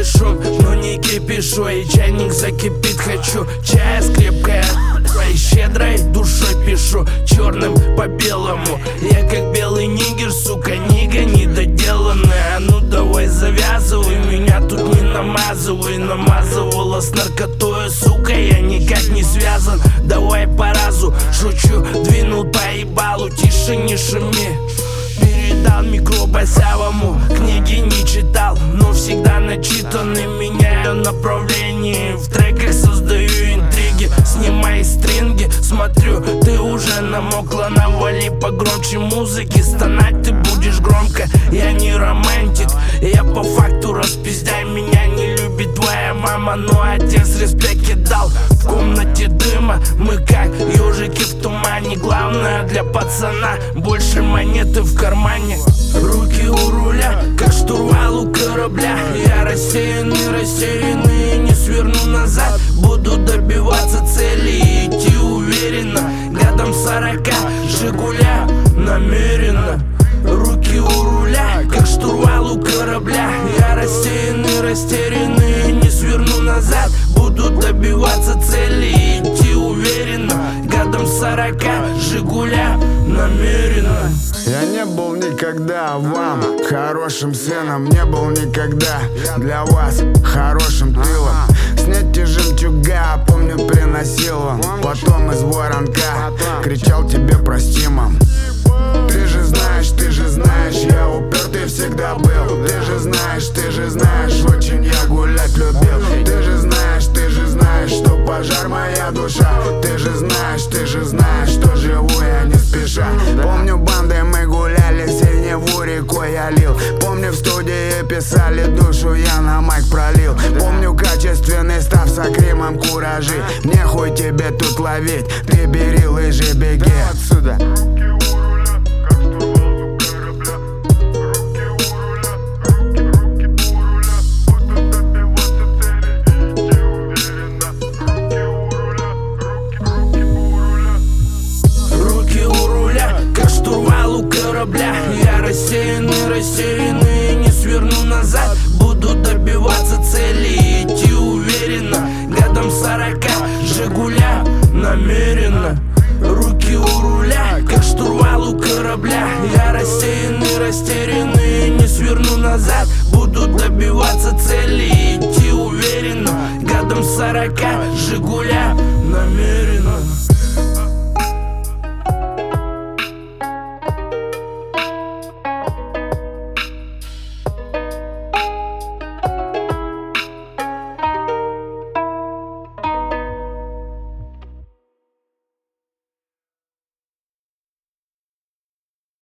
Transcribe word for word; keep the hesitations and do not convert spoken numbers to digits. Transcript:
белый шум, но не кипишу, и чайник закипит. Хочу чая скрепкая, твоей щедрой душой пишу черным по белому. Я как белый нигер, сука, нига недоделанная. Ну давай завязывай, меня тут не намазывай. Намазывала с наркотою, сука, я никак не связан. Давай по разу, шучу, двинул по ебалу, тише не шуми. Передал микро басявому, книги не читал, но всегда начитанный. Меняю направление, в треках создаю интриги. Снимай стринги, смотрю, ты уже намокла. Навали погромче музыки, стонать ты будешь громко. Я не романтик, я по факту распиздай. Меня не любит твоя мама, но отец респект дал. В комнате дыма, мы как ежики в тумане. Главное для пацана, больше монеты в кармане. Руки у руля, как штурвал у корабля. Я рассеянный, рассеянный, не сверну назад. Буду добиваться цели и идти уверенно. Годом сорока, Жигуля, намеренно. Руки у руля, как штурвал у корабля. Я рассеянный, растерянный, не сверну назад. Буду добиваться цели и идти уверенно. Годом сорока, Жигуля, намеренно. Я не был никогда вам хорошим сыном, не был никогда для вас хорошим тылом. Снять жемчуга, помню, приносил вам. Потом из воронка кричал тебе прости, мам. Ты же знаешь, ты же знаешь, я упертый всегда был. Ты же знаешь, ты же знаешь, очень я гулять любил. Ты же знаешь, ты же знаешь, что пожар моя душа. Ты же знаешь, ты же знаешь, что живу я не спеша. Помню, бандой мы гуляли, синеву рекой я лил. Помню, в студии писали душу, я на майк пролил. Помню, качественный став с акримом куражи. Мне хуй тебе тут ловить, ты бери лыжи, беги отсюда. Я рассеянный, рассеянный, не сверну назад. Буду добиваться цели и идти уверенно. Годом сорока, Жигуля, намеренно. Руки у руля, как штурвал у корабля. Я рассеянный, растерянный, не сверну назад. Буду добиваться цели и идти уверенно. Годом сорока, Жигуля, намеренно.